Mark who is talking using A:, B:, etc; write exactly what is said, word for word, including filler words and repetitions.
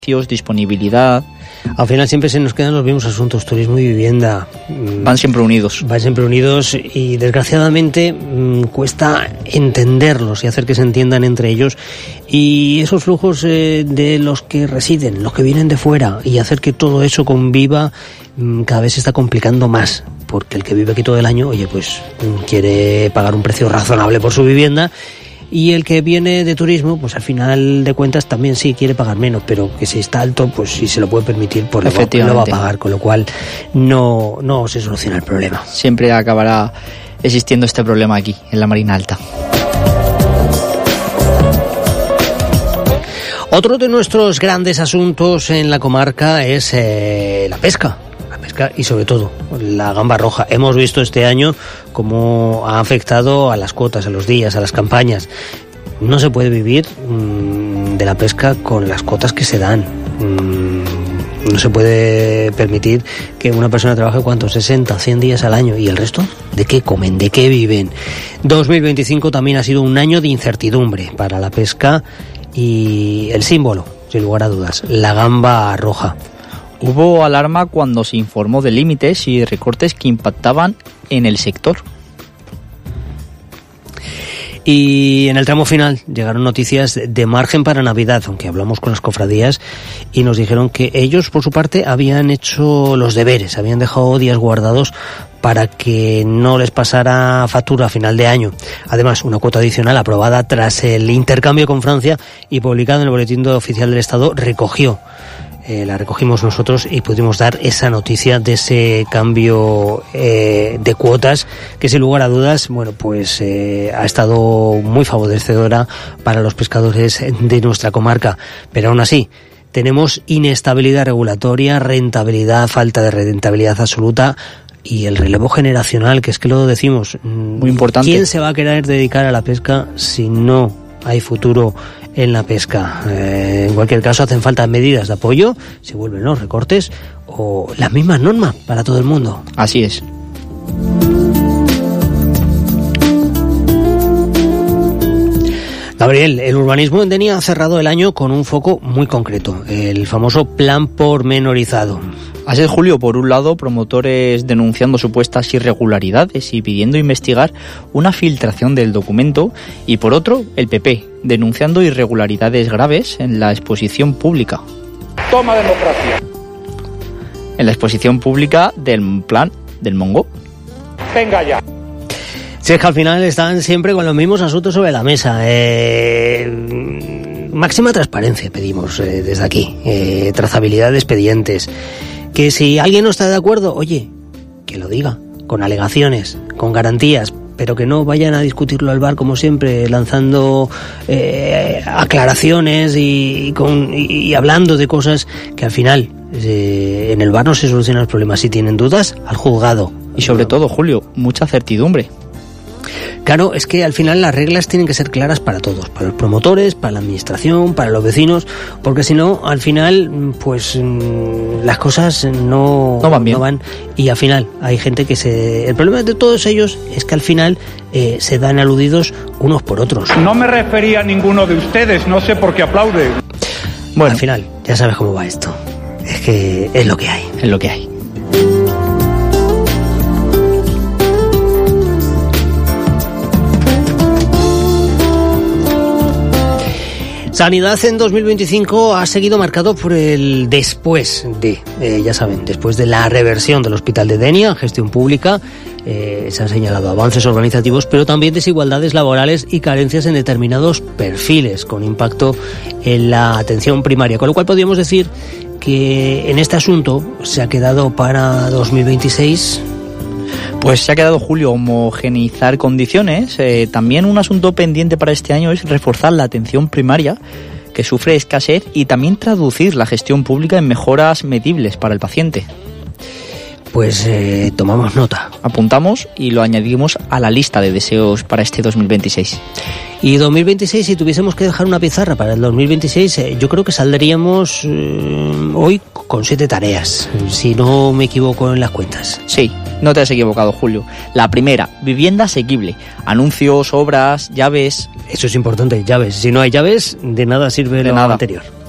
A: disponibilidad.
B: Al final siempre se nos quedan los mismos asuntos, turismo y vivienda.
A: Van siempre unidos.
B: Van siempre unidos y desgraciadamente mmm, cuesta entenderlos y hacer que se entiendan entre ellos. Y esos flujos eh, de los que residen, los que vienen de fuera, y hacer que todo eso conviva, mmm, cada vez se está complicando más. Porque el que vive aquí todo el año, oye, pues mmm, quiere pagar un precio razonable por su vivienda. Y el que viene de turismo, pues al final de cuentas también sí quiere pagar menos, pero que si está alto, pues si se lo puede permitir, pues lo va, lo va a pagar, con lo cual no, no se soluciona el problema.
A: Siempre acabará existiendo este problema aquí, en la Marina Alta.
B: Otro de nuestros grandes asuntos en la comarca es eh, la pesca. Pesca y sobre todo la gamba roja. Hemos visto este año cómo ha afectado a las cuotas, a los días, a las campañas. No se puede vivir mmm, de la pesca con las cuotas que se dan. Mmm, no se puede permitir que una persona trabaje ¿cuántos? sesenta, cien días al año. ¿Y el resto? ¿De qué comen? ¿De qué viven? dos mil veinticinco también ha sido un año de incertidumbre para la pesca y el símbolo, sin lugar a dudas, la gamba roja.
A: Hubo alarma cuando se informó de límites y recortes que impactaban en el sector.
B: Y en el tramo final llegaron noticias de margen para Navidad, aunque hablamos con las cofradías y nos dijeron que ellos, por su parte, habían hecho los deberes, habían dejado días guardados para que no les pasara factura a final de año. Además, una cuota adicional aprobada tras el intercambio con Francia y publicada en el Boletín Oficial del Estado recogió Eh, la recogimos nosotros y pudimos dar esa noticia de ese cambio eh, de cuotas que, sin lugar a dudas, bueno, pues eh, ha estado muy favorecedora para los pescadores de nuestra comarca. Pero aún así, tenemos inestabilidad regulatoria, rentabilidad, falta de rentabilidad absoluta y el relevo generacional, que es que lo decimos.
A: Muy importante.
B: ¿Quién se va a querer dedicar a la pesca si no hay futuro en la pesca? Eh, en cualquier caso, hacen falta medidas de apoyo, se vuelven los recortes o las mismas normas para todo el mundo.
A: Así es.
B: Gabriel, el urbanismo en Denia ha cerrado el año con un foco muy concreto, el famoso plan pormenorizado.
A: Así es, Julio. Por un lado, promotores denunciando supuestas irregularidades y pidiendo investigar una filtración del documento, y por otro, el P P, denunciando irregularidades graves en la exposición pública.
C: Toma democracia.
A: En la exposición pública del plan del Mongo.
C: Venga ya.
B: Si es que al final están siempre con los mismos asuntos sobre la mesa. Eh, máxima transparencia pedimos eh, desde aquí. Eh, trazabilidad de expedientes. Que si alguien no está de acuerdo, oye, que lo diga, con alegaciones, con garantías, pero que no vayan a discutirlo al bar como siempre, lanzando eh, aclaraciones y, y, con, y, y hablando de cosas que al final eh, en el bar no se solucionan los problemas. Si tienen dudas, al juzgado.
A: Y sobre todo, Julio, mucha certidumbre.
B: Claro, es que al final las reglas tienen que ser claras para todos, para los promotores, para la administración, para los vecinos, porque si no, al final, pues las cosas no,
A: no van bien.
B: No van, y al final hay gente que se... El problema de todos ellos es que al final eh, se dan aludidos unos por otros.
C: No me refería a ninguno de ustedes, no sé por qué aplauden.
B: Bueno, al final, ya sabes cómo va esto. Es que es lo que hay.
A: Es lo que hay.
B: Sanidad en dos mil veinticinco ha seguido marcado por el después de, eh, ya saben, después de la reversión del Hospital de Denia en gestión pública. Eh, se han señalado avances organizativos, pero también desigualdades laborales y carencias en determinados perfiles, con impacto en la atención primaria. Con lo cual podríamos decir que en este asunto se ha quedado para dos mil veintiséis...
A: Pues se ha quedado, Julio, homogeneizar condiciones. Eh, también un asunto pendiente para este año es reforzar la atención primaria, que sufre escasez, y también traducir la gestión pública en mejoras medibles para el paciente.
B: Pues eh, tomamos nota.
A: Apuntamos y lo añadimos a la lista de deseos para este dos mil veintiséis.
B: Y dos mil veintiséis, si tuviésemos que dejar una pizarra para el dos mil veintiséis, eh, yo creo que saldríamos eh, hoy con siete tareas, si no me equivoco en las cuentas.
A: Sí, no te has equivocado, Julio. La primera, vivienda asequible. Anuncios, obras, llaves.
B: Eso es importante, llaves. Si no hay llaves, de nada sirve
A: de
B: lo
A: nada.
B: anterior.